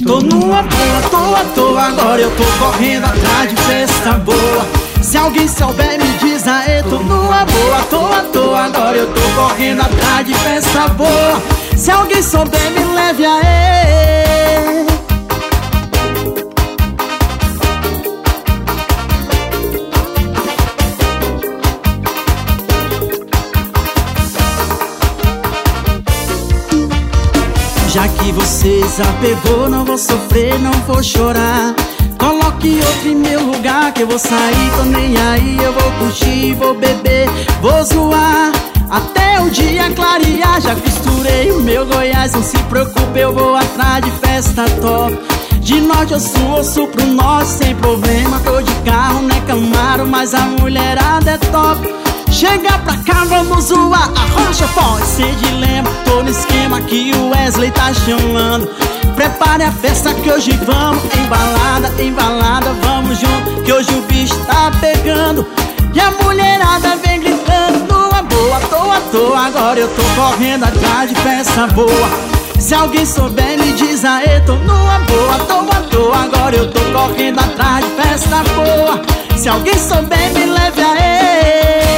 Tô numa boa, à toa, agora eu tô correndo atrás de festa boa. Se alguém souber me diz aê. Tô numa boa, à toa, agora eu tô correndo atrás de festa boa. Se alguém souber me leve aê. Já que você desapegou, não vou sofrer, não vou chorar. Coloque outro em meu lugar, que eu vou sair, tô nem aí. Eu vou curtir, vou beber, vou zoar até o dia clarear. Já costurei o meu Goiás, não se preocupe, eu vou atrás de festa top. De norte ao sul pro norte, sem problema. Tô de carro, não é Camaro, mas a mulherada é top. Chega pra cá, vamos zoar, arrocha pode ser dilema. Tô no esquema que o Wesley tá chamando. Prepare a festa que hoje vamos embalada, embalada, vamos junto, que hoje o bicho tá pegando. E a mulherada vem gritando, numa boa, à toa, agora eu tô correndo atrás de festa boa. Se alguém souber me diz aê. Tô numa boa, à toa, agora eu tô correndo atrás de festa boa. Se alguém souber me leve aê.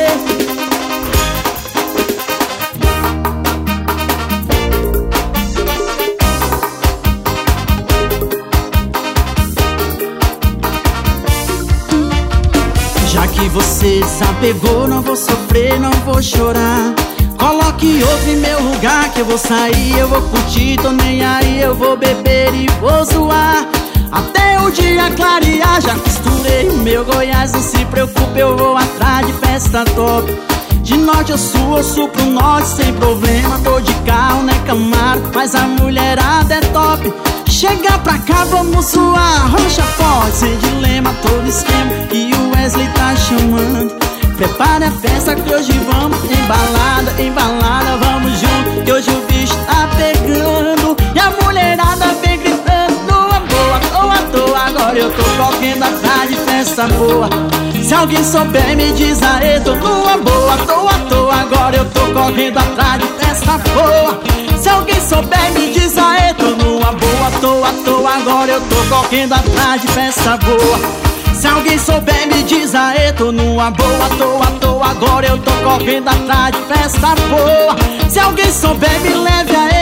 Já que você desapegou, não vou sofrer, não vou chorar. Coloque outro em meu lugar, que eu vou sair, eu vou curtir, tô nem aí. Eu vou beber e vou zoar até o dia clarear. Já costurei o meu Goiás, não se preocupe, eu vou atrás de festa top. De norte ao sul pro norte, sem problema. Tô de carro, não é Camaro, mas a mulherada é top. Chega pra cá, vamos zoar, rocha pode ser dilema. Tô no esquema e o Wesley tá chamando. Prepare a festa que hoje vamos embalada, embalada, vamos junto, que hoje o bicho tá pegando. E a mulherada vem gritando, numa boa, à toa, agora eu tô correndo atrás de festa boa. Se alguém souber me diz aê. Tô numa boa, à toa, agora eu tô correndo atrás de festa boa. Se alguém souber me diz aê. Tô numa boa, à toa, agora eu tô correndo atrás de festa boa. Se alguém souber me diz aê. Tô numa boa, à toa, agora eu tô correndo atrás de festa boa. Se alguém souber me leve aê.